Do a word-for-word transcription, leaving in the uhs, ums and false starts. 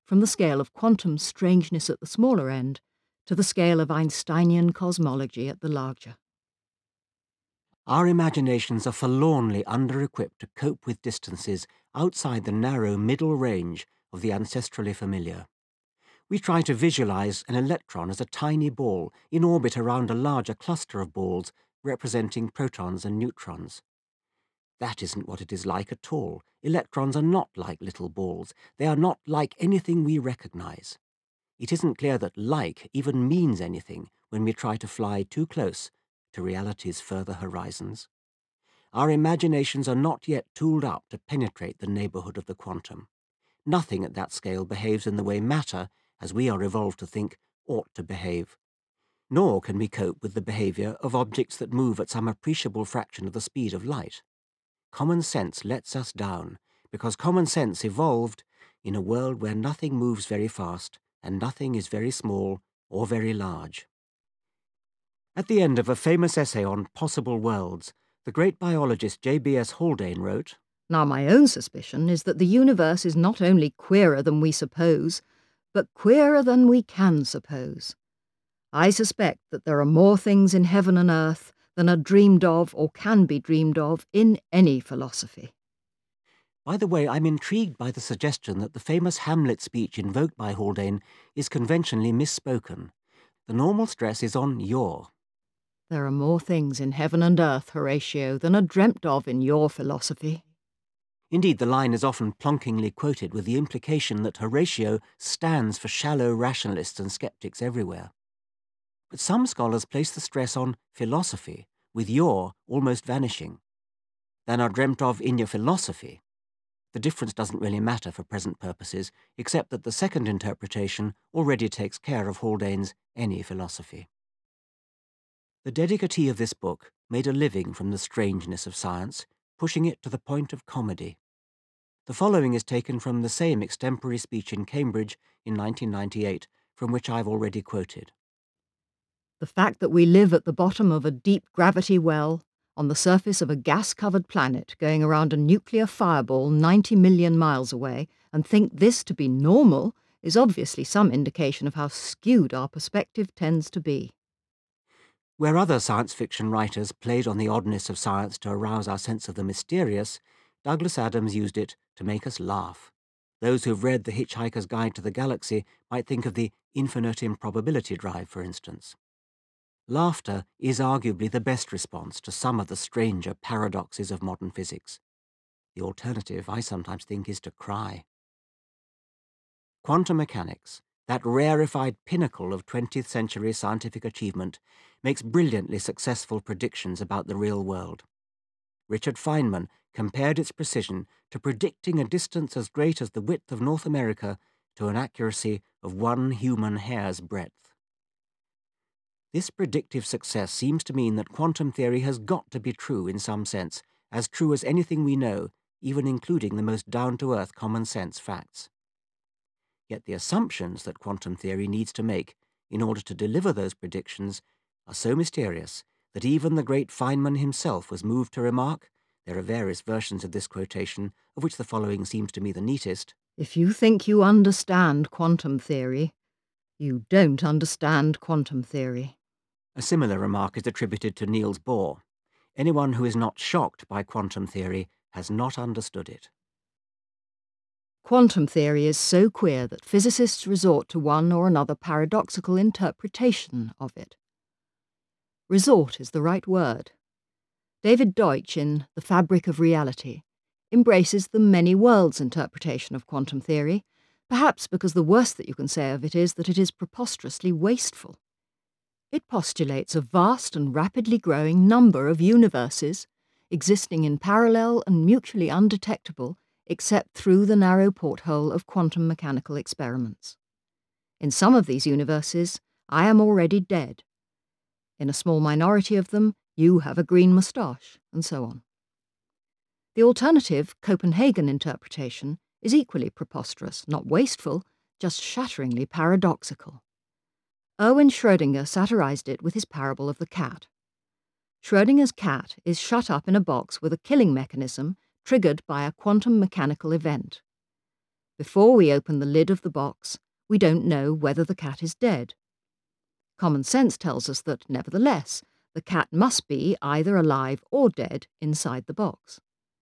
from the scale of quantum strangeness at the smaller end to the scale of Einsteinian cosmology at the larger. Our imaginations are forlornly under-equipped to cope with distances outside the narrow middle range of the ancestrally familiar. We try to visualize an electron as a tiny ball in orbit around a larger cluster of balls representing protons and neutrons. That isn't what it is like at all. Electrons are not like little balls. They are not like anything we recognize. It isn't clear that like even means anything when we try to fly too close to reality's further horizons. Our imaginations are not yet tooled up to penetrate the neighborhood of the quantum. Nothing at that scale behaves in the way matter, as we are evolved to think, ought to behave. Nor can we cope with the behavior of objects that move at some appreciable fraction of the speed of light. Common sense lets us down, because common sense evolved in a world where nothing moves very fast and nothing is very small or very large. At the end of a famous essay on possible worlds, the great biologist J B S Haldane wrote, Now my own suspicion is that the universe is not only queerer than we suppose, but queerer than we can suppose. I suspect that there are more things in heaven and earth than are dreamed of or can be dreamed of in any philosophy. By the way, I'm intrigued by the suggestion that the famous Hamlet speech invoked by Haldane is conventionally misspoken. The normal stress is on your. There are more things in heaven and earth, Horatio, than are dreamt of in your philosophy. Indeed, the line is often plunkingly quoted with the implication that Horatio stands for shallow rationalists and skeptics everywhere. But some scholars place the stress on philosophy, with your almost vanishing. Than are dreamt of in your philosophy. The difference doesn't really matter for present purposes, except that the second interpretation already takes care of Haldane's any philosophy. The dedicatee of this book made a living from the strangeness of science, pushing it to the point of comedy. The following is taken from the same extempore speech in Cambridge in nineteen ninety-eight, from which I've already quoted. The fact that we live at the bottom of a deep gravity well, on the surface of a gas-covered planet going around a nuclear fireball ninety million miles away, and think this to be normal, is obviously some indication of how skewed our perspective tends to be. Where other science fiction writers played on the oddness of science to arouse our sense of the mysterious, Douglas Adams used it to make us laugh. Those who've read The Hitchhiker's Guide to the Galaxy might think of the infinite improbability drive, for instance. Laughter is arguably the best response to some of the stranger paradoxes of modern physics. The alternative, I sometimes think, is to cry. Quantum mechanics, that rarefied pinnacle of twentieth century scientific achievement, makes brilliantly successful predictions about the real world. Richard Feynman compared its precision to predicting a distance as great as the width of North America to an accuracy of one human hair's breadth. This predictive success seems to mean that quantum theory has got to be true in some sense, as true as anything we know, even including the most down-to-earth common-sense facts. Yet the assumptions that quantum theory needs to make in order to deliver those predictions are so mysterious that even the great Feynman himself was moved to remark, there are various versions of this quotation, of which the following seems to me the neatest. If you think you understand quantum theory, you don't understand quantum theory. A similar remark is attributed to Niels Bohr. Anyone who is not shocked by quantum theory has not understood it. Quantum theory is so queer that physicists resort to one or another paradoxical interpretation of it. Resort is the right word. David Deutsch, in The Fabric of Reality, embraces the many worlds interpretation of quantum theory, perhaps because the worst that you can say of it is that it is preposterously wasteful. It postulates a vast and rapidly growing number of universes, existing in parallel and mutually undetectable except through the narrow porthole of quantum mechanical experiments. In some of these universes, I am already dead. In a small minority of them, you have a green moustache, and so on. The alternative Copenhagen interpretation is equally preposterous, not wasteful, just shatteringly paradoxical. Erwin Schrödinger satirized it with his parable of the cat. Schrödinger's cat is shut up in a box with a killing mechanism triggered by a quantum mechanical event. Before we open the lid of the box, we don't know whether the cat is dead. Common sense tells us that, nevertheless, the cat must be either alive or dead inside the box.